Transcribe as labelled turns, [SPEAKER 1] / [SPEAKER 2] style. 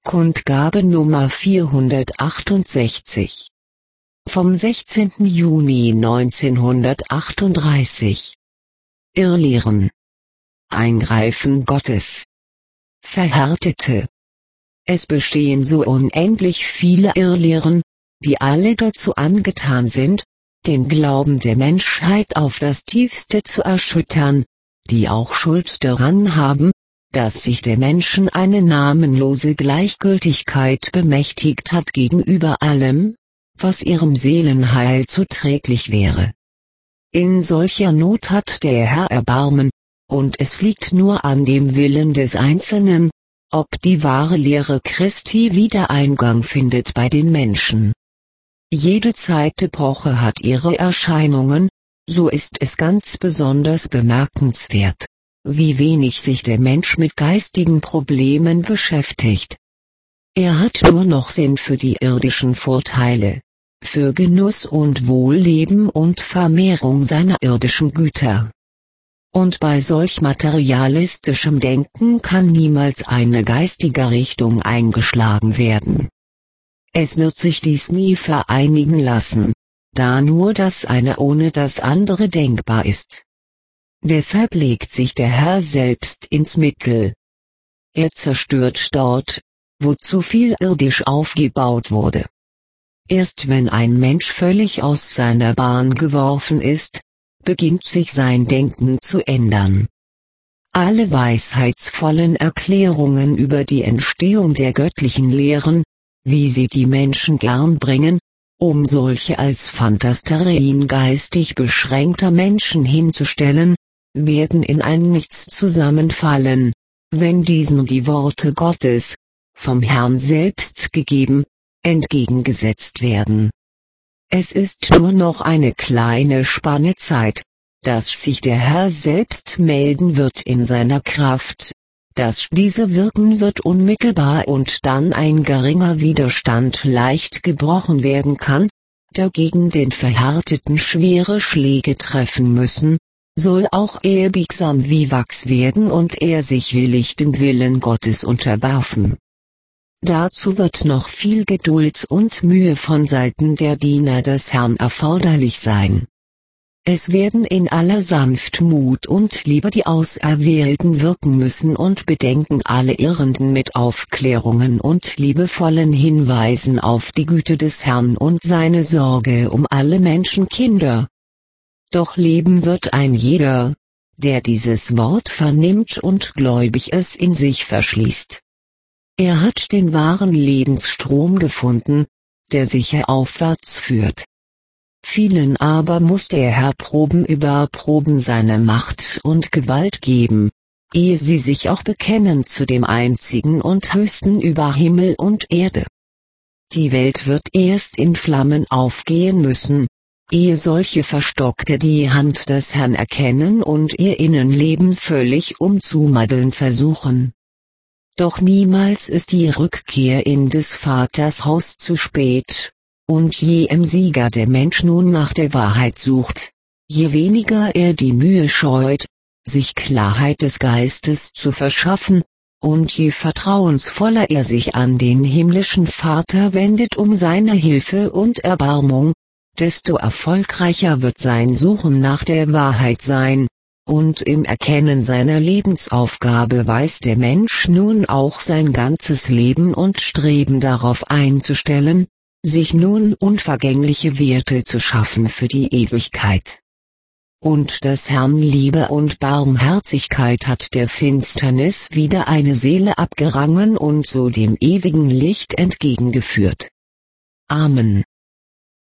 [SPEAKER 1] Kundgabe Nummer 468 vom 16. Juni 1938. Irrlehren. Eingreifen Gottes. Verhärtete. Es bestehen so unendlich viele Irrlehren, die alle dazu angetan sind, den Glauben der Menschheit auf das Tiefste zu erschüttern, die auch Schuld daran haben, dass sich der Menschen eine namenlose Gleichgültigkeit bemächtigt hat gegenüber allem, was ihrem Seelenheil zuträglich wäre. In solcher Not hat der Herr Erbarmen, und es liegt nur an dem Willen des Einzelnen, ob die wahre Lehre Christi wieder Eingang findet bei den Menschen. Jede Zeitepoche hat ihre Erscheinungen, so ist es ganz besonders bemerkenswert, wie wenig sich der Mensch mit geistigen Problemen beschäftigt. Er hat nur noch Sinn für die irdischen Vorteile, für Genuss und Wohlleben und Vermehrung seiner irdischen Güter. Und bei solch materialistischem Denken kann niemals eine geistige Richtung eingeschlagen werden. Es wird sich dies nie vereinigen lassen, da nur das eine ohne das andere denkbar ist. Deshalb legt sich der Herr selbst ins Mittel. Er zerstört dort, wo zu viel irdisch aufgebaut wurde. Erst wenn ein Mensch völlig aus seiner Bahn geworfen ist, beginnt sich sein Denken zu ändern. Alle weisheitsvollen Erklärungen über die Entstehung der göttlichen Lehren, wie sie die Menschen gern bringen, um solche als Phantasterien geistig beschränkter Menschen hinzustellen, werden in ein Nichts zusammenfallen, wenn diesen die Worte Gottes, vom Herrn selbst gegeben, entgegengesetzt werden. Es ist nur noch eine kleine Spanne Zeit, dass sich der Herr selbst melden wird in seiner Kraft, dass diese wirken wird unmittelbar und dann ein geringer Widerstand leicht gebrochen werden kann, der gegen den Verhärteten schwere Schläge treffen müssen, soll auch er biegsam wie Wachs werden und er sich willig dem Willen Gottes unterwerfen. Dazu wird noch viel Geduld und Mühe von Seiten der Diener des Herrn erforderlich sein. Es werden in aller Sanftmut und Liebe die Auserwählten wirken müssen und bedenken alle Irrenden mit Aufklärungen und liebevollen Hinweisen auf die Güte des Herrn und seine Sorge um alle Menschenkinder. Doch leben wird ein jeder, der dieses Wort vernimmt und gläubig es in sich verschließt. Er hat den wahren Lebensstrom gefunden, der sicher aufwärts führt. Vielen aber muss der Herr Proben über Proben seine Macht und Gewalt geben, ehe sie sich auch bekennen zu dem Einzigen und Höchsten über Himmel und Erde. Die Welt wird erst in Flammen aufgehen müssen, ehe solche Verstockte die Hand des Herrn erkennen und ihr Innenleben völlig umzumaddeln versuchen. Doch niemals ist die Rückkehr in des Vaters Haus zu spät, und je emsiger der Mensch nun nach der Wahrheit sucht, je weniger er die Mühe scheut, sich Klarheit des Geistes zu verschaffen, und je vertrauensvoller er sich an den himmlischen Vater wendet um seine Hilfe und Erbarmung, desto erfolgreicher wird sein Suchen nach der Wahrheit sein, und im Erkennen seiner Lebensaufgabe weiß der Mensch nun auch sein ganzes Leben und Streben darauf einzustellen, sich nun unvergängliche Werte zu schaffen für die Ewigkeit. Und des Herrn Liebe und Barmherzigkeit hat der Finsternis wieder eine Seele abgerangen und so dem ewigen Licht entgegengeführt. Amen.